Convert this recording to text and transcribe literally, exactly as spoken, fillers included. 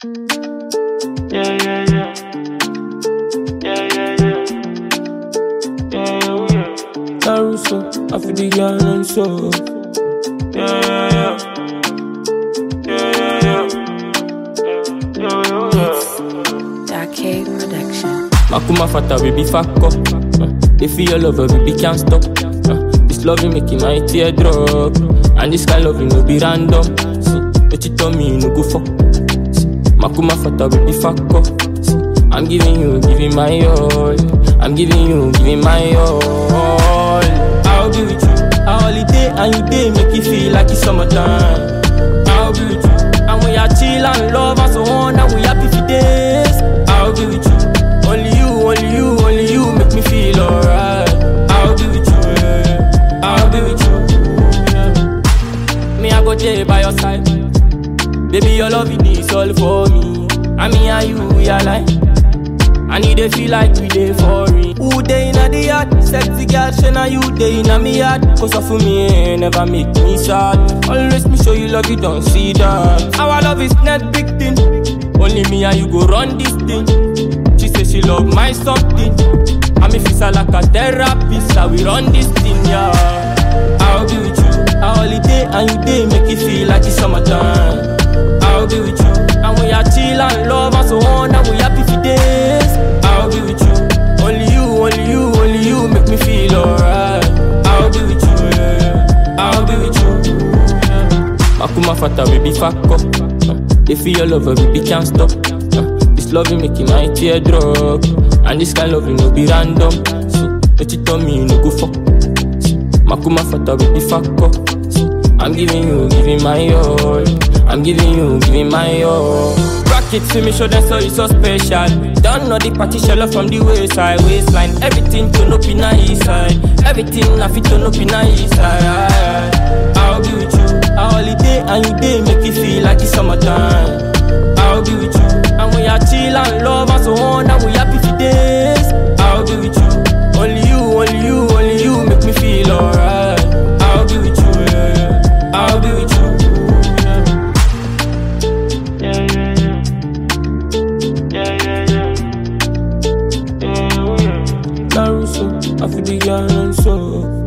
Yeah, yeah, yeah. Yeah, yeah, yeah. Yeah, yeah, yeah. Caruso, I feel the girl and so. Yeah, yeah, yeah. Yeah, yeah, yeah. Yo, yo, yo. Darkade Production. Makuma fata, baby, fuck up. Uh, they feel your love, baby, can't stop. Uh, this love, you making my tear drop. And this kind of love, you no be random. See, but you tell me, you no go fuck. Makuma fata, baby, fuck up. I'm giving you, giving my all. I'm giving you, giving my all. I'll be with you, a holiday and you day make you feel like it's summertime. I'll be with you, and we are chill and love and so on, and we happy for days. I'll be with you, only you, only you, only you make me feel alright. I'll be with you, yeah. I'll be with you, yeah. Me I go there by your side. Baby, your love is all for me. I mean, and you, we are like. I need to feel like we dey for it. Who dey inna the yard? Sexy girl, shana you dey inna me yard. Cause of me, never make me sad. Always me show you love, you don't see that. Our love is not big thing. Only me and you go run this thing. She say she love my something. I me feel like a therapist. So we run this thing, yeah. I'll be with you, a holiday and you day make you feel like it's summertime. I'll be with you, and we are chill and love and so on, and we happy for days. I'll be with you, only you, only you, only you make me feel alright. I'll be with you, yeah. I'll be with you, yeah. Makuma fata, baby, fuck up. Uh, they feel your love, baby, can't stop. Uh, this love you making my tear drop. And this kind of love you no be random. See, but you tell me you no go fuck. See, Makuma fata, baby, fuck up. See, I'm giving you, giving my all. I'm giving you, giving my all. Rock it to me, show them so you so special. Don't know the party shell from the wayside, waistline. Everything turn up in the east side. Everything I fit turn up in the east side. I'll be with you, a holiday and you day make you feel like it's summertime. I'll be with you, and we are chill and love and so on, and we happy for days. I'll be with you, only you, only you, only you make me feel alright. I'll be with you, yeah. I'll be with you. Yeah, yeah, yeah. Yeah, yeah, yeah. Yeah, yeah, yeah. Caruso, I feel the girl and so.